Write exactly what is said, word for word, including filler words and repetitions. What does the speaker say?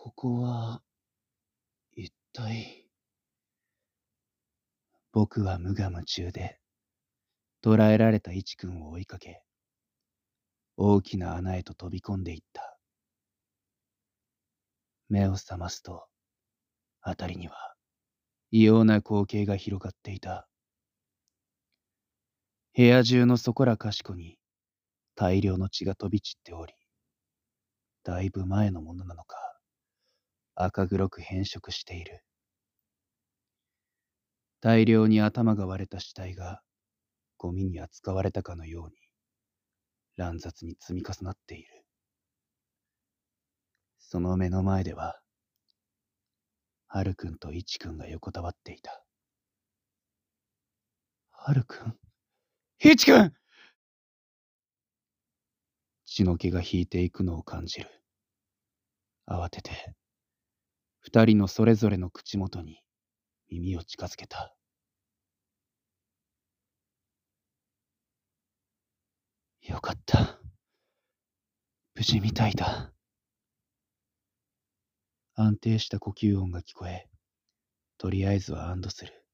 ここは、一体。僕は無我夢中で、捕らえられた一君を追いかけ、大きな穴へと飛び込んでいった。目を覚ますと、あたりには異様な光景が広がっていた。部屋中のそこらかしこに大量の血が飛び散っており、だいぶ前のものなのか、赤黒く変色している。大量に頭が割れた死体がゴミに扱われたかのように乱雑に積み重なっている。その目の前では、ハルくんとイチくんが横たわっていた。ハルくん、イチくん！血の気が引いていくのを感じる。慌てて、二人のそれぞれの口元に耳を近づけた。よかった。無事みたいだ。安定した呼吸音が聞こえ、とりあえずは安堵する。